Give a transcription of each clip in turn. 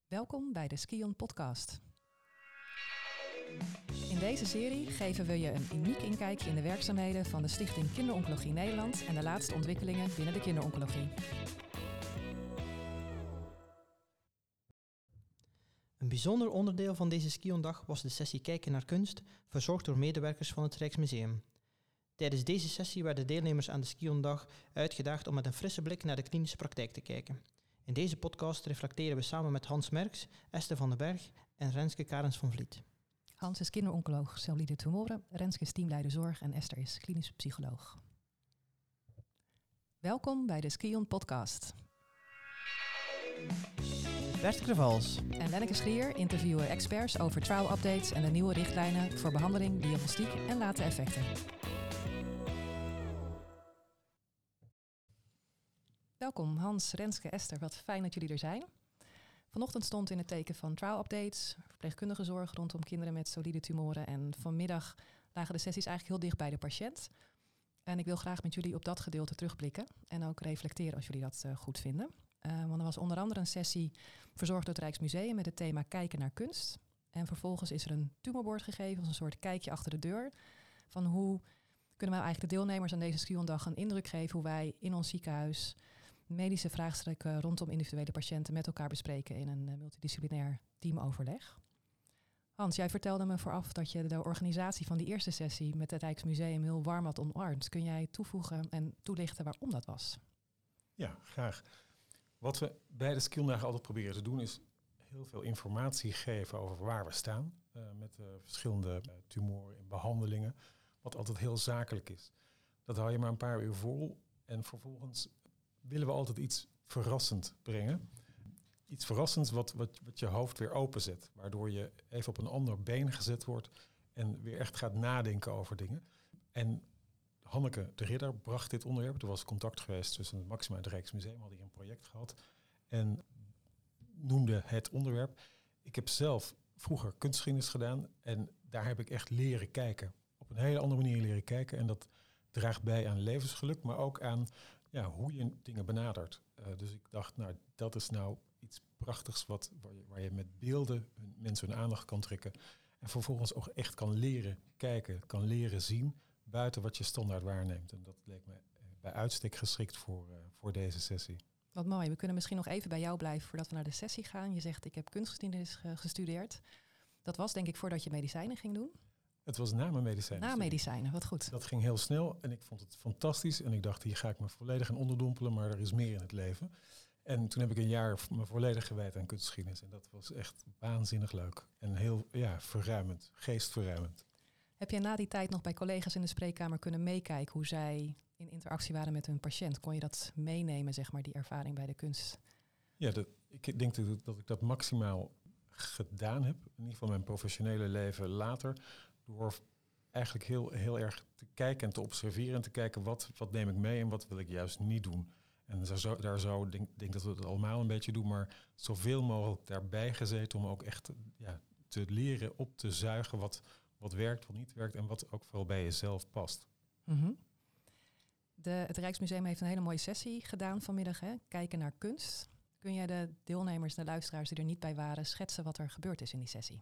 Welkom bij de Skion Podcast. In deze serie geven we je een uniek inkijkje in de werkzaamheden van de Stichting Kinderoncologie Nederland en de laatste ontwikkelingen binnen de kinderoncologie. Een bijzonder onderdeel van deze Skiondag was de sessie Kijken naar kunst, verzorgd door medewerkers van het Rijksmuseum. Tijdens deze sessie werden deelnemers aan de Skiondag uitgedaagd om met een frisse blik naar de klinische praktijk te kijken. In deze podcast reflecteren we samen met Hans Merks, Esther van den Berg en Renske Karens van Vliet. Hans is kinderoncoloog solide tumoren, Renske is teamleider zorg en Esther is klinisch psycholoog. Welkom bij de Skion Podcast. Bert Krevals En Lenneke Schrier interviewen experts over trial updates en de nieuwe richtlijnen voor behandeling, diagnostiek en late effecten. Welkom Hans, Renske, Esther, wat fijn dat jullie er zijn. Vanochtend stond in het teken van trial updates, verpleegkundige zorg rondom kinderen met solide tumoren. En vanmiddag lagen de sessies eigenlijk heel dicht bij de patiënt. En ik wil graag met jullie op dat gedeelte terugblikken en ook reflecteren als jullie dat goed vinden. Want er was onder andere een sessie verzorgd door het Rijksmuseum met het thema Kijken naar kunst. En vervolgens is er een tumorbord gegeven als een soort kijkje achter de deur. Van hoe kunnen wij eigenlijk de deelnemers aan deze Skiondag een indruk geven hoe wij in ons ziekenhuis medische vraagstukken rondom individuele patiënten met elkaar bespreken in een multidisciplinair teamoverleg. Hans, jij vertelde me vooraf dat je de organisatie van die eerste sessie met het Rijksmuseum heel warm had omarmd. Kun jij toevoegen en toelichten waarom dat was? Ja, graag. Wat we bij de Skiondag altijd proberen te doen is heel veel informatie geven over waar we staan met verschillende tumoren en behandelingen, wat altijd heel zakelijk is. Dat hou je maar een paar uur vol en vervolgens willen we altijd iets verrassend brengen. Iets verrassends wat je hoofd weer openzet, waardoor je even op een ander been gezet wordt en weer echt gaat nadenken over dingen. En Hanneke de Ridder bracht dit onderwerp. Er was contact geweest tussen het Maxima en het Rijksmuseum, hadden hier een project gehad en noemde het onderwerp. Ik heb zelf vroeger kunstgeschiedenis gedaan en daar heb ik echt leren kijken. Op een hele andere manier leren kijken en dat draagt bij aan levensgeluk, maar ook aan hoe je dingen benadert. Dus ik dacht, nou, dat is nou iets prachtigs waar je met beelden mensen hun aandacht kan trekken en vervolgens ook echt kan leren kijken, kan leren zien buiten wat je standaard waarneemt. En dat leek me bij uitstek geschikt voor deze sessie. Wat mooi. We kunnen misschien nog even bij jou blijven voordat we naar de sessie gaan. Je zegt, ik heb kunstgeschiedenis gestudeerd. Dat was denk ik voordat je medicijnen ging doen. Het was na mijn medicijnen. Na medicijnen, wat goed. Dat ging heel snel en ik vond het fantastisch. En ik dacht, hier ga ik me volledig in onderdompelen, maar er is meer in het leven. En toen heb ik een jaar me volledig gewijd aan kunstgeschiedenis. En dat was echt waanzinnig leuk. En heel verruimend, geestverruimend. Heb jij na die tijd nog bij collega's in de spreekkamer kunnen meekijken hoe zij in interactie waren met hun patiënt? Kon je dat meenemen, zeg maar, die ervaring bij de kunst? Ja, ik denk dat ik dat maximaal gedaan heb. In ieder geval mijn professionele leven later. Door eigenlijk heel erg te kijken en te observeren en te kijken wat neem ik mee en wat wil ik juist niet doen. En denk dat we het allemaal een beetje doen, maar zoveel mogelijk daarbij gezeten om ook echt te leren op te zuigen wat werkt, wat niet werkt en wat ook vooral bij jezelf past. Mm-hmm. Het Rijksmuseum heeft een hele mooie sessie gedaan vanmiddag, hè? Kijken naar kunst. Kun jij de deelnemers en de luisteraars die er niet bij waren schetsen wat er gebeurd is in die sessie?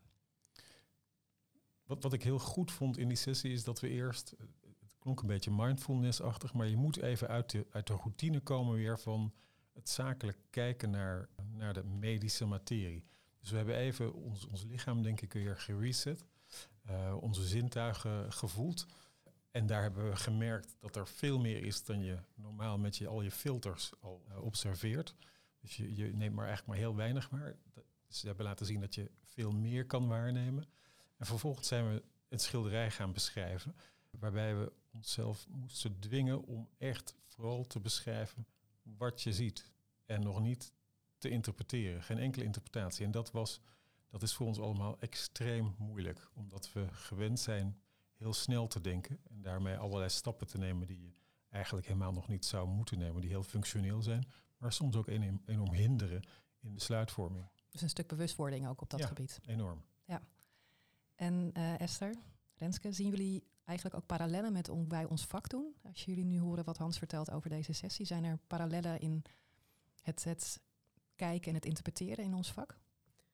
Wat ik heel goed vond in die sessie is dat we eerst, het klonk een beetje mindfulness-achtig, maar je moet even uit de routine komen weer van het zakelijk kijken naar de medische materie. Dus we hebben even ons lichaam denk ik weer gereset, onze zintuigen gevoeld. En daar hebben we gemerkt dat er veel meer is dan je normaal met al je filters al observeert. Dus je neemt maar eigenlijk maar heel weinig waar. Ze hebben laten zien dat je veel meer kan waarnemen. En vervolgens zijn we een schilderij gaan beschrijven, waarbij we onszelf moesten dwingen om echt vooral te beschrijven wat je ziet. En nog niet te interpreteren, geen enkele interpretatie. En dat is voor ons allemaal extreem moeilijk, omdat we gewend zijn heel snel te denken en daarmee allerlei stappen te nemen die je eigenlijk helemaal nog niet zou moeten nemen, die heel functioneel zijn, maar soms ook enorm hinderen in besluitvorming. Dus een stuk bewustwording ook op dat gebied. Enorm. Ja. En Esther, Renske, zien jullie eigenlijk ook parallellen met hoe wij ons vak doen? Als jullie nu horen wat Hans vertelt over deze sessie, zijn er parallellen in het kijken en het interpreteren in ons vak?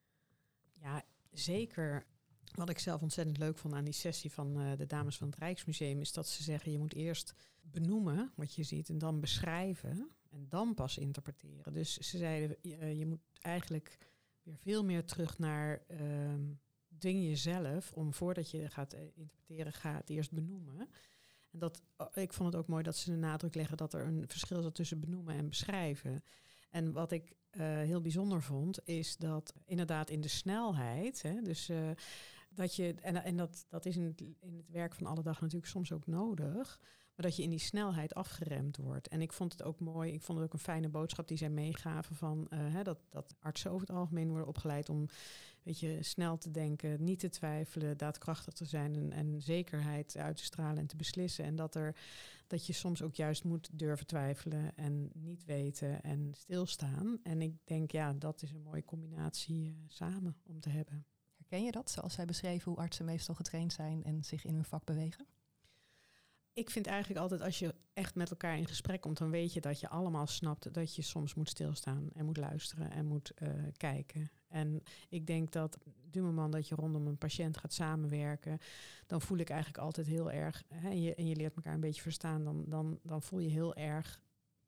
Ja, zeker. Wat ik zelf ontzettend leuk vond aan die sessie van de dames van het Rijksmuseum is dat ze zeggen, je moet eerst benoemen wat je ziet en dan beschrijven en dan pas interpreteren. Dus ze zeiden, je moet eigenlijk weer veel meer terug naar dwing jezelf om voordat je gaat interpreteren, ga het eerst benoemen. En ik vond het ook mooi dat ze de nadruk leggen dat er een verschil zat tussen benoemen en beschrijven. En wat ik heel bijzonder vond, is dat inderdaad in de snelheid, dus dat je, en dat is in het werk van alle dag natuurlijk soms ook nodig, maar dat je in die snelheid afgeremd wordt. En ik vond het ook mooi, ik vond het ook een fijne boodschap die zij meegaven van dat artsen over het algemeen worden opgeleid om snel te denken, niet te twijfelen, daadkrachtig te zijn en zekerheid uit te stralen en te beslissen. En dat je soms ook juist moet durven twijfelen en niet weten en stilstaan. En ik denk, ja, dat is een mooie combinatie samen om te hebben. Herken je dat, zoals zij beschreven, hoe artsen meestal getraind zijn en zich in hun vak bewegen? Ik vind eigenlijk altijd, als je echt met elkaar in gesprek komt, dan weet je dat je allemaal snapt dat je soms moet stilstaan en moet luisteren en moet kijken. En ik denk dat du moment dat je rondom een patiënt gaat samenwerken, dan voel ik eigenlijk altijd heel erg, en je leert elkaar een beetje verstaan, dan voel je heel erg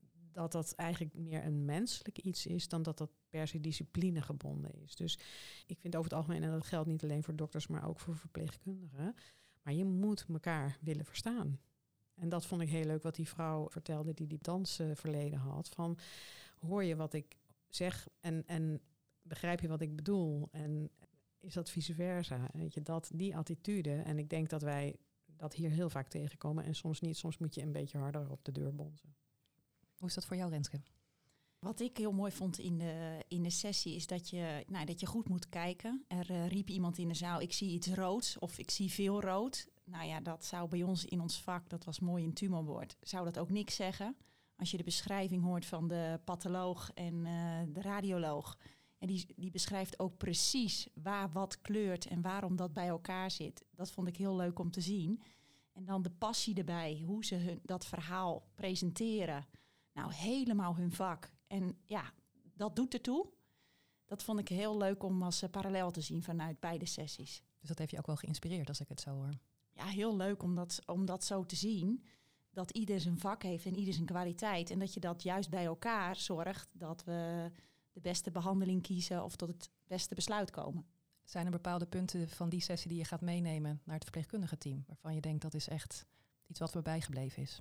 dat eigenlijk meer een menselijk iets is dan dat per se discipline gebonden is. Dus ik vind over het algemeen, en dat geldt niet alleen voor dokters, maar ook voor verpleegkundigen, maar je moet elkaar willen verstaan. En dat vond ik heel leuk wat die vrouw vertelde die dansverleden had. Van, hoor je wat ik zeg en begrijp je wat ik bedoel? En is dat vice versa? Weet je, die attitude. En ik denk dat wij dat hier heel vaak tegenkomen. En soms niet. Soms moet je een beetje harder op de deur bonzen. Hoe is dat voor jou, Renske? Wat ik heel mooi vond in de sessie is dat je goed moet kijken. Er riep iemand in de zaal, ik zie iets roods of ik zie veel rood. Nou ja, dat zou bij ons in ons vak, dat was mooi in tumorbord, zou dat ook niks zeggen. Als je de beschrijving hoort van de patholoog en de radioloog. En die beschrijft ook precies waar wat kleurt en waarom dat bij elkaar zit. Dat vond ik heel leuk om te zien. En dan de passie erbij, hoe ze dat verhaal presenteren. Nou, helemaal hun vak. En ja, dat doet ertoe. Dat vond ik heel leuk om als parallel te zien vanuit beide sessies. Dus dat heeft je ook wel geïnspireerd als ik het zo hoor. Ja, heel leuk om dat zo te zien. Dat ieder zijn vak heeft en ieder zijn kwaliteit. En dat je dat juist bij elkaar zorgt dat we de beste behandeling kiezen of tot het beste besluit komen. Zijn er bepaalde punten van die sessie die je gaat meenemen naar het verpleegkundige team, waarvan je denkt dat is echt iets wat me bijgebleven is?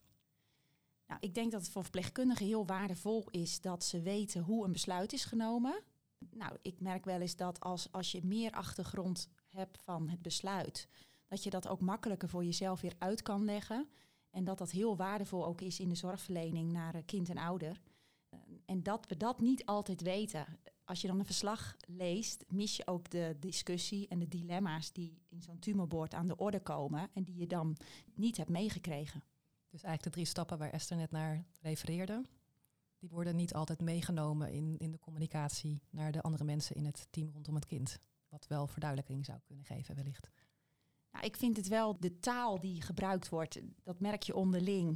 Nou, ik denk dat het voor verpleegkundigen heel waardevol is dat ze weten hoe een besluit is genomen. Nou, ik merk wel eens dat als je meer achtergrond hebt van het besluit, dat je dat ook makkelijker voor jezelf weer uit kan leggen. En dat heel waardevol ook is in de zorgverlening naar kind en ouder. En dat we dat niet altijd weten. Als je dan een verslag leest, mis je ook de discussie en de dilemma's die in zo'n tumorbord aan de orde komen en die je dan niet hebt meegekregen. Dus eigenlijk de 3 stappen waar Esther net naar refereerde, die worden niet altijd meegenomen in de communicatie naar de andere mensen in het team rondom het kind. Wat wel verduidelijking zou kunnen geven wellicht. Nou, ik vind het wel de taal die gebruikt wordt, dat merk je onderling.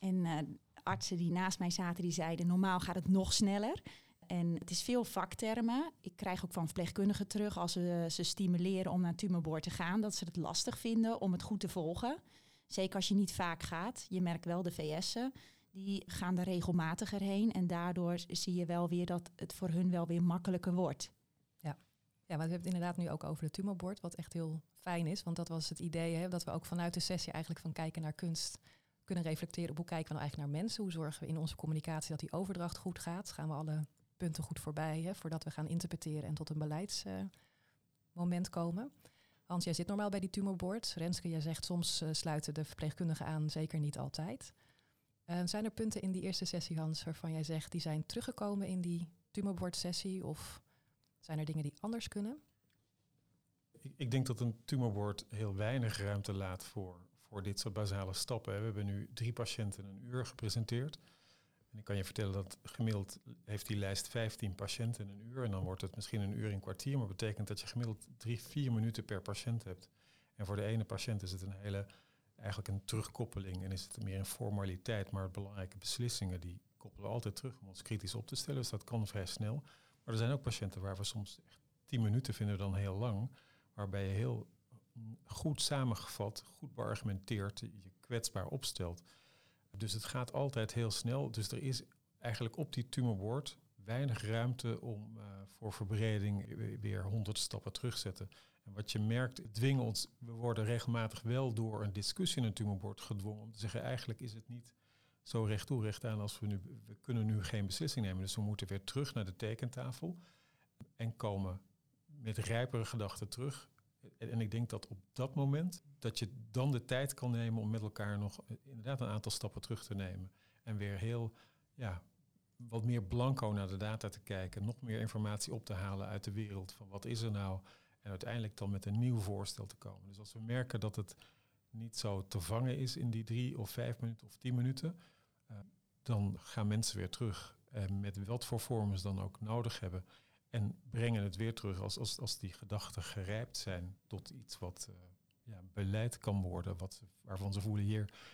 En artsen die naast mij zaten, die zeiden normaal gaat het nog sneller. En het is veel vaktermen. Ik krijg ook van verpleegkundigen terug als we ze stimuleren om naar het tumorbord te gaan, dat ze het lastig vinden om het goed te volgen. Zeker als je niet vaak gaat. Je merkt wel de VS'en, die gaan er regelmatiger heen. En daardoor zie je wel weer dat het voor hun wel weer makkelijker wordt. Ja, maar we hebben het inderdaad nu ook over het tumorbord, wat echt heel fijn is. Want dat was het idee, dat we ook vanuit de sessie eigenlijk van kijken naar kunst kunnen reflecteren op hoe kijken we nou eigenlijk naar mensen. Hoe zorgen we in onze communicatie dat die overdracht goed gaat? Gaan we alle punten goed voorbij voordat we gaan interpreteren en tot een beleidsmoment komen? Hans, jij zit normaal bij die tumorbord. Renske, jij zegt soms sluiten de verpleegkundigen aan, zeker niet altijd. Zijn er punten in die eerste sessie, Hans, waarvan jij zegt die zijn teruggekomen in die tumorbord-sessie? Of zijn er dingen die anders kunnen? Ik denk dat een tumorbord heel weinig ruimte laat voor dit soort basale stappen. We hebben nu 3 patiënten een uur gepresenteerd. En ik kan je vertellen dat gemiddeld heeft die lijst 15 patiënten een uur. En dan wordt het misschien een uur en kwartier. Maar dat betekent dat je gemiddeld 3-4 minuten per patiënt hebt. En voor de ene patiënt is het eigenlijk een terugkoppeling. En is het meer een formaliteit. Maar belangrijke beslissingen die koppelen we altijd terug om ons kritisch op te stellen. Dus dat kan vrij snel. Maar er zijn ook patiënten waar we soms echt 10 minuten vinden we dan heel lang, waarbij je heel goed samengevat, goed beargumenteerd, je kwetsbaar opstelt. Dus het gaat altijd heel snel. Dus er is eigenlijk op die tumorboard weinig ruimte om voor verbreding weer 100 stappen terugzetten. En wat je merkt, dwingen ons, we worden regelmatig wel door een discussie in een tumorboard gedwongen om te zeggen, eigenlijk is het niet zo recht toe, recht aan als we kunnen nu geen beslissing nemen. Dus we moeten weer terug naar de tekentafel en komen met rijpere gedachten terug. En ik denk dat op dat moment, dat je dan de tijd kan nemen om met elkaar nog inderdaad een aantal stappen terug te nemen. En weer heel, wat meer blanco naar de data te kijken. Nog meer informatie op te halen uit de wereld van wat is er nou. En uiteindelijk dan met een nieuw voorstel te komen. Dus als we merken dat het niet zo te vangen is in die 3 of 5 minuten of 10 minuten. Dan gaan mensen weer terug. Met wat voor vormen ze dan ook nodig hebben. En brengen het weer terug als die gedachten gerijpt zijn tot iets wat beleid kan worden. Waarvan ze voelen,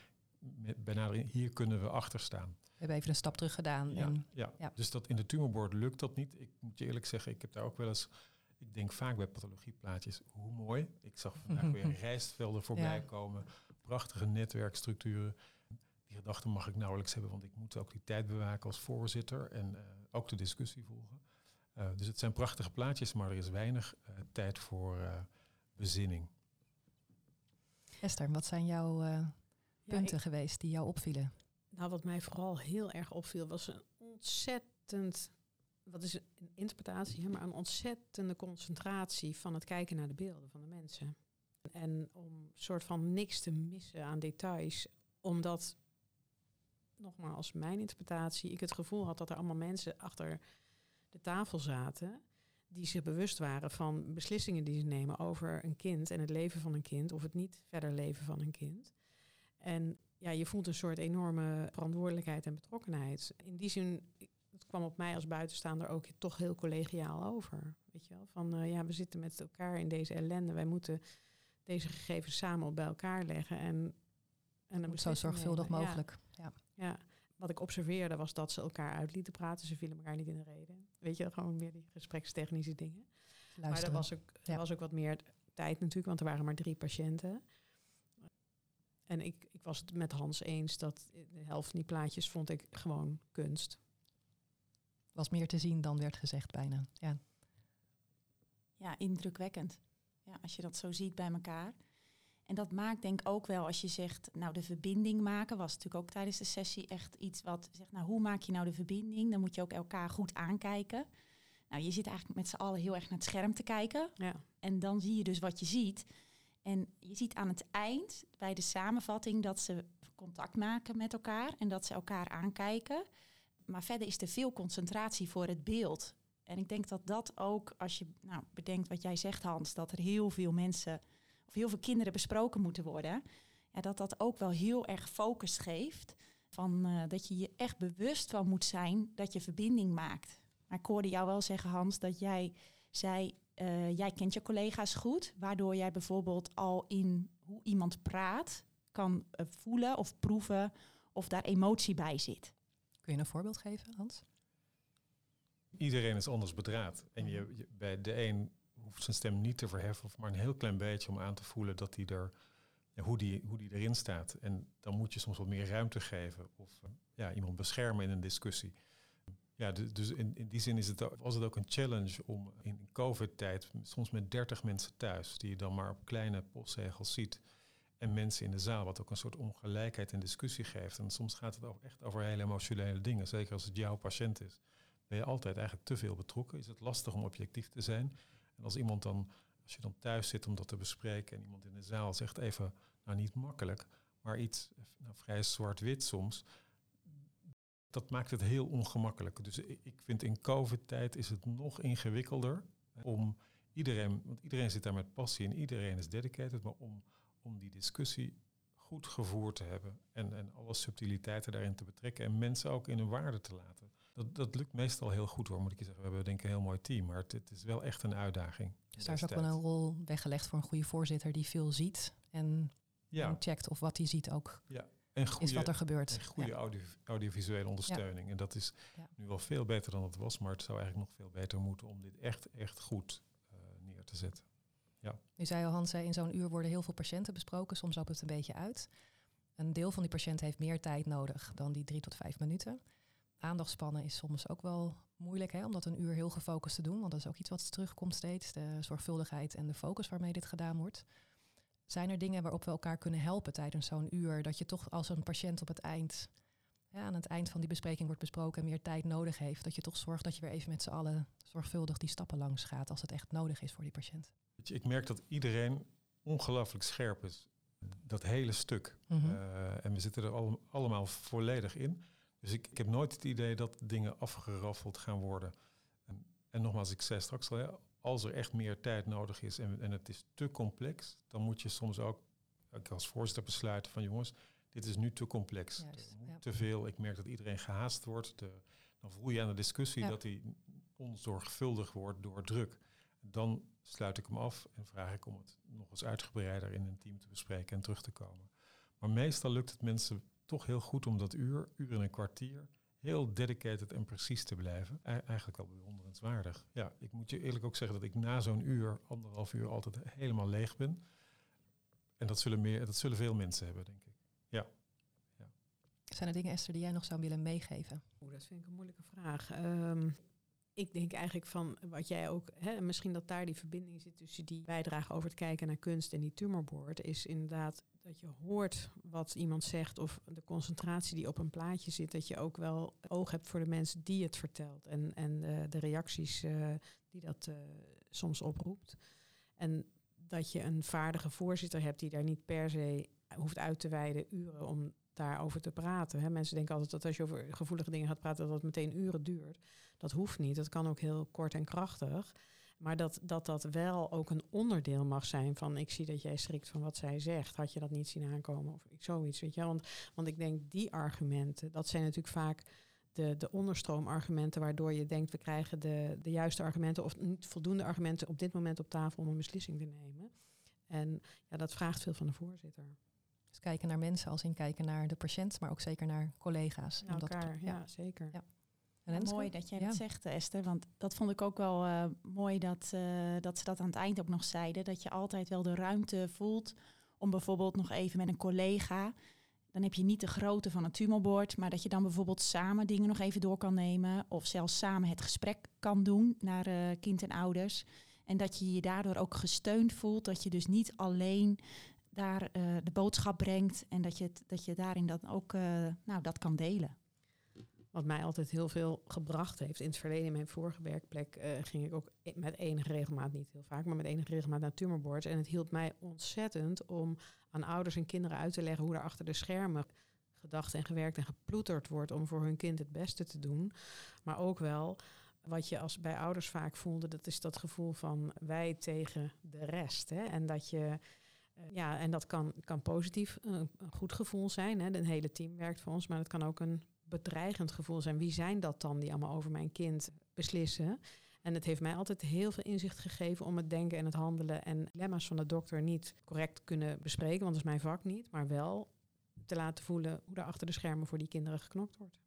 hier kunnen we achter staan. We hebben even een stap terug gedaan. Ja. Dus dat in de tumorboard lukt dat niet. Ik moet je eerlijk zeggen, ik heb daar ook wel eens, ik denk vaak bij pathologieplaatjes, hoe mooi. Ik zag vandaag weer rijstvelden voorbij komen. Prachtige netwerkstructuren. Die gedachten mag ik nauwelijks hebben, want ik moet ook die tijd bewaken als voorzitter en ook de discussie volgen. Dus het zijn prachtige plaatjes, maar er is weinig tijd voor bezinning. Esther, wat zijn jouw punten geweest die jou opvielen? Nou, wat mij vooral heel erg opviel was een ontzettend, wat is een interpretatie, maar een ontzettende concentratie van het kijken naar de beelden van de mensen. En om soort van niks te missen aan details, omdat, nogmaals, mijn interpretatie, ik het gevoel had dat er allemaal mensen achter de tafel zaten die zich bewust waren van beslissingen die ze nemen over een kind en het leven van een kind of het niet verder leven van een kind. En je voelt een soort enorme verantwoordelijkheid en betrokkenheid. In die zin, het kwam op mij als buitenstaander ook toch heel collegiaal over. Weet je wel? Van we zitten met elkaar in deze ellende. Wij moeten deze gegevens samen bij elkaar leggen en zo zorgvuldig mogelijk. Ja. Wat ik observeerde was dat ze elkaar uit lieten praten. Ze vielen elkaar niet in de rede. Weet je, gewoon meer die gesprekstechnische dingen. Luisteren. Maar er was ook wat meer tijd natuurlijk, want er waren maar 3 patiënten. En ik was het met Hans eens dat de helft van die plaatjes vond ik gewoon kunst. Was meer te zien dan werd gezegd bijna. Ja, indrukwekkend. Ja, als je dat zo ziet bij elkaar. En dat maakt denk ik ook wel, als je zegt, nou de verbinding maken, was natuurlijk ook tijdens de sessie echt iets wat zegt, nou hoe maak je nou de verbinding? Dan moet je ook elkaar goed aankijken. Nou, je zit eigenlijk met z'n allen heel erg naar het scherm te kijken. Ja. En dan zie je dus wat je ziet. En je ziet aan het eind, bij de samenvatting, dat ze contact maken met elkaar en dat ze elkaar aankijken. Maar verder is er veel concentratie voor het beeld. En ik denk dat dat ook, als je bedenkt wat jij zegt, Hans, dat er heel veel mensen of heel veel kinderen besproken moeten worden, dat ook wel heel erg focus geeft. Van dat je je echt bewust van moet zijn dat je verbinding maakt. Maar ik hoorde jou wel zeggen, Hans, dat jij zei, jij kent je collega's goed, waardoor jij bijvoorbeeld al in hoe iemand praat kan voelen of proeven of daar emotie bij zit. Kun je een voorbeeld geven, Hans? Iedereen is anders bedraad. En je bij de een hoeft zijn stem niet te verheffen, of maar een heel klein beetje om aan te voelen dat hij er, hoe die erin staat. En dan moet je soms wat meer ruimte geven of iemand beschermen in een discussie. Ja, dus in die zin was het ook een challenge om in COVID-tijd, soms met 30 mensen thuis, die je dan maar op kleine postzegels ziet, en mensen in de zaal, wat ook een soort ongelijkheid in discussie geeft. En soms gaat het ook echt over hele emotionele dingen, zeker als het jouw patiënt is. Ben je altijd eigenlijk te veel betrokken? Is het lastig om objectief te zijn? En als je dan thuis zit om dat te bespreken en iemand in de zaal zegt even, niet makkelijk, maar iets vrij zwart-wit soms, dat maakt het heel ongemakkelijk. Dus ik vind in COVID-tijd is het nog ingewikkelder om iedereen, want iedereen zit daar met passie en iedereen is dedicated, maar om die discussie goed gevoerd te hebben en alle subtiliteiten daarin te betrekken en mensen ook in hun waarde te laten. Dat lukt meestal heel goed hoor, moet ik je zeggen. We hebben denk ik een heel mooi team, maar het is wel echt een uitdaging. Dus daar is ook wel een rol weggelegd voor een goede voorzitter die veel ziet en checkt of wat hij ziet ook is wat er gebeurt. En goede audiovisuele ondersteuning. Ja. En dat is nu wel veel beter dan het was, maar het zou eigenlijk nog veel beter moeten om dit echt goed gezet. Nu zei al Hans, in zo'n uur worden heel veel patiënten besproken. Soms loopt het een beetje uit. Een deel van die patiënten heeft meer tijd nodig dan die 3 tot 5 minuten. Aandachtspannen is soms ook wel moeilijk, om dat een uur heel gefocust te doen. Want dat is ook iets wat terugkomt steeds. De zorgvuldigheid en de focus waarmee dit gedaan wordt. Zijn er dingen waarop we elkaar kunnen helpen tijdens zo'n uur? Dat je toch als een patiënt op het eind, aan het eind van die bespreking wordt besproken en meer tijd nodig heeft. Dat je toch zorgt dat je weer even met z'n allen zorgvuldig die stappen langs gaat als het echt nodig is voor die patiënt. Ik merk dat iedereen ongelooflijk scherp is. Dat hele stuk. Mm-hmm. En we zitten er allemaal volledig in. Dus ik heb nooit het idee dat dingen afgeraffeld gaan worden. En nogmaals, ik zei straks al, als er echt meer tijd nodig is en het is te complex, dan moet je soms ook als voorzitter besluiten van jongens, dit is nu te complex. Juist, Te veel. Ik merk dat iedereen gehaast wordt. Dan voel je aan de discussie dat die onzorgvuldig wordt door druk. Dan sluit ik hem af en vraag ik om het nog eens uitgebreider in een team te bespreken en terug te komen. Maar meestal lukt het mensen toch heel goed om dat uur en een kwartier heel dedicated en precies te blijven. Eigenlijk wel bewonderenswaardig. Ja, ik moet je eerlijk ook zeggen dat ik na zo'n uur, 1,5 uur altijd helemaal leeg ben. En dat zullen veel mensen hebben, denk ik. Ja. Zijn er dingen, Esther, die jij nog zou willen meegeven? Dat vind ik een moeilijke vraag. Ik denk eigenlijk van wat jij ook, misschien dat daar die verbinding zit tussen die bijdrage over het kijken naar kunst en die tumorboard, is inderdaad dat je hoort wat iemand zegt of de concentratie die op een plaatje zit, dat je ook wel oog hebt voor de mensen die het vertelt en de reacties die dat soms oproept. En dat je een vaardige voorzitter hebt die daar niet per se hoeft uit te wijden uren om daarover te praten. Mensen denken altijd dat als je over gevoelige dingen gaat praten, dat het meteen uren duurt. Dat hoeft niet. Dat kan ook heel kort en krachtig. Maar dat wel ook een onderdeel mag zijn van, ik zie dat jij schrikt van wat zij zegt. Had je dat niet zien aankomen? Of zoiets, weet je wel. Want ik denk die argumenten, dat zijn natuurlijk vaak de onderstroomargumenten waardoor je denkt, we krijgen de juiste argumenten of niet voldoende argumenten op dit moment op tafel om een beslissing te nemen. En dat vraagt veel van de voorzitter. Dus kijken naar mensen als in kijken naar de patiënt, maar ook zeker naar collega's. Naar elkaar, zeker. Ja. Mooi dat jij dat zegt, Esther. Want dat vond ik ook wel mooi dat ze dat aan het eind ook nog zeiden. Dat je altijd wel de ruimte voelt om bijvoorbeeld nog even met een collega. Dan heb je niet de grootte van een tumorboard, maar dat je dan bijvoorbeeld samen dingen nog even door kan nemen. Of zelfs samen het gesprek kan doen naar kind en ouders. En dat je je daardoor ook gesteund voelt. Dat je dus niet alleen daar de boodschap brengt. En dat je daarin dan ook dat kan delen. Wat mij altijd heel veel gebracht heeft. In het verleden, in mijn vorige werkplek, ging ik ook met enige regelmaat, niet heel vaak, maar met enige regelmaat naar tumorboards. En het hielp mij ontzettend om aan ouders en kinderen uit te leggen hoe er achter de schermen gedacht en gewerkt en geploeterd wordt om voor hun kind het beste te doen. Maar ook wel wat je bij ouders vaak voelde, dat is dat gevoel van wij tegen de rest. Hè? En dat je en dat kan positief een goed gevoel zijn. Hè? Een hele team werkt voor ons, maar het kan ook een bedreigend gevoel zijn. Wie zijn dat dan die allemaal over mijn kind beslissen? En het heeft mij altijd heel veel inzicht gegeven om het denken en het handelen en dilemma's van de dokter niet correct kunnen bespreken, want dat is mijn vak niet, maar wel te laten voelen hoe er achter de schermen voor die kinderen geknokt wordt.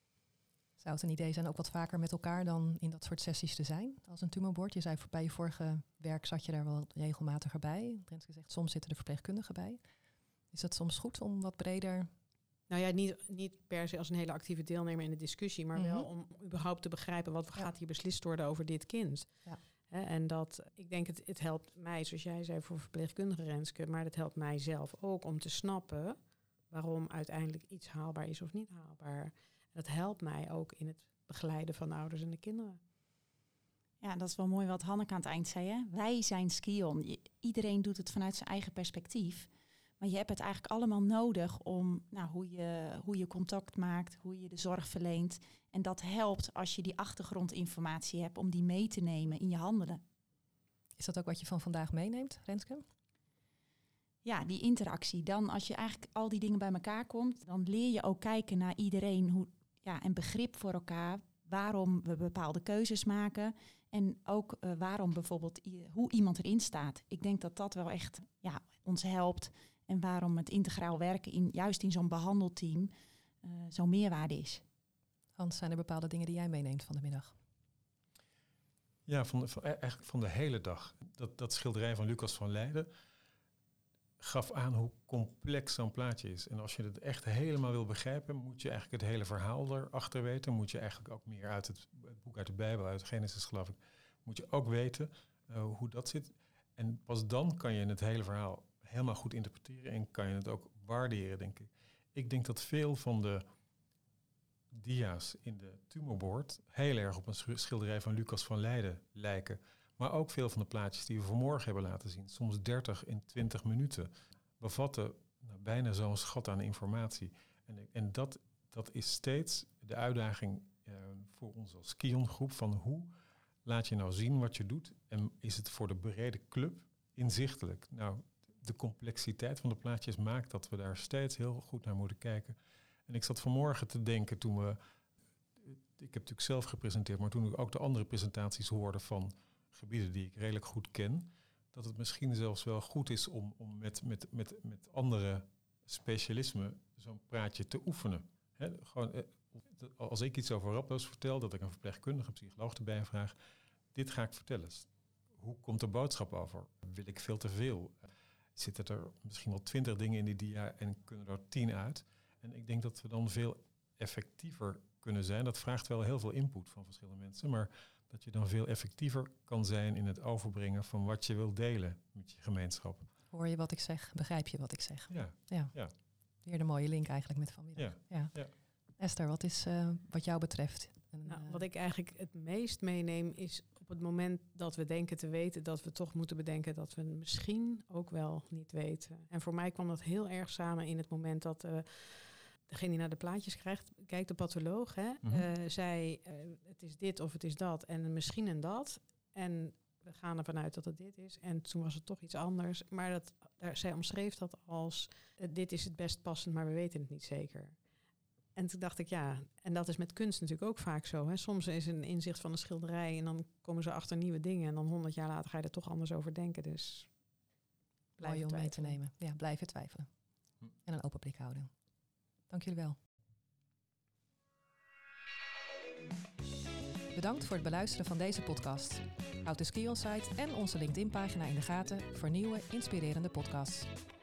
Zou het een idee zijn ook wat vaker met elkaar dan in dat soort sessies te zijn als een tumorboard? Je zei bij je vorige werk zat je daar wel regelmatiger bij. Renske zegt, soms zitten de verpleegkundigen bij. Is dat soms goed om wat breder? Nou ja, niet per se als een hele actieve deelnemer in de discussie, maar wel om überhaupt te begrijpen wat gaat hier beslist worden over dit kind. Ja. En ik denk het helpt mij, zoals jij zei, voor verpleegkundige Renske, maar het helpt mij zelf ook om te snappen waarom uiteindelijk iets haalbaar is of niet haalbaar. Dat helpt mij ook in het begeleiden van de ouders en de kinderen. Ja, dat is wel mooi wat Hanneke aan het eind zei. Hè? Wij zijn Skion. Iedereen doet het vanuit zijn eigen perspectief. Maar je hebt het eigenlijk allemaal nodig om hoe je contact maakt, hoe je de zorg verleent. En dat helpt als je die achtergrondinformatie hebt om die mee te nemen in je handelen. Is dat ook wat je van vandaag meeneemt, Renske? Ja, die interactie. Dan als je eigenlijk al die dingen bij elkaar komt, dan leer je ook kijken naar iedereen en begrip voor elkaar, waarom we bepaalde keuzes maken en ook waarom bijvoorbeeld hoe iemand erin staat. Ik denk dat dat wel echt ons helpt en waarom het integraal werken juist in zo'n behandelteam zo'n meerwaarde is. Hans, zijn er bepaalde dingen die jij meeneemt van de middag? Ja, eigenlijk van de hele dag. Dat schilderij van Lucas van Leiden gaf aan hoe complex zo'n plaatje is. En als je het echt helemaal wil begrijpen, moet je eigenlijk het hele verhaal erachter weten. Moet je eigenlijk ook meer uit het boek uit de Bijbel, uit Genesis geloof ik, moet je ook weten hoe dat zit. En pas dan kan je het hele verhaal helemaal goed interpreteren en kan je het ook waarderen, denk ik. Ik denk dat veel van de dia's in de tumorboard heel erg op een schilderij van Lucas van Leiden lijken. Maar ook veel van de plaatjes die we vanmorgen hebben laten zien, soms 30 in 20 minuten, bevatten bijna zo'n schat aan informatie. En dat is steeds de uitdaging voor ons als Kion-groep van hoe laat je nou zien wat je doet en is het voor de brede club inzichtelijk. Nou, de complexiteit van de plaatjes maakt dat we daar steeds heel goed naar moeten kijken. En ik zat vanmorgen te denken ik heb natuurlijk zelf gepresenteerd, maar toen ik ook de andere presentaties hoorde van gebieden die ik redelijk goed ken, dat het misschien zelfs wel goed is om met andere specialismen zo'n praatje te oefenen. Gewoon, als ik iets over raploos vertel, dat ik een verpleegkundige, psycholoog erbij vraag, dit ga ik vertellen. Hoe komt de boodschap over? Wil ik veel te veel? Zitten er misschien wel 20 dingen in die dia en kunnen er 10 uit? En ik denk dat we dan veel effectiever kunnen zijn. Dat vraagt wel heel veel input van verschillende mensen, maar dat je dan veel effectiever kan zijn in het overbrengen van wat je wil delen met je gemeenschap. Hoor je wat ik zeg? Begrijp je wat ik zeg? Ja. Weer de mooie link eigenlijk met vanmiddag. Ja. Esther, wat is wat jou betreft? Wat ik eigenlijk het meest meeneem is op het moment dat we denken te weten, dat we toch moeten bedenken dat we misschien ook wel niet weten. En voor mij kwam dat heel erg samen in het moment dat degene die naar de plaatjes kijkt, de patholoog, zei het is dit of het is dat en misschien en dat. En we gaan ervan uit dat het dit is. En toen was het toch iets anders. Maar zij omschreef dat als dit is het best passend, maar we weten het niet zeker. En toen dacht ik, ja, en dat is met kunst natuurlijk ook vaak zo. Hè. Soms is een inzicht van een schilderij en dan komen ze achter nieuwe dingen. En dan 100 jaar later ga je er toch anders over denken. Dus mooi om mee te nemen. Ja, blijven twijfelen. En een open blik houden. Dank jullie wel. Bedankt voor het beluisteren van deze podcast. Houd de Skion-site en onze LinkedIn-pagina in de gaten voor nieuwe, inspirerende podcasts.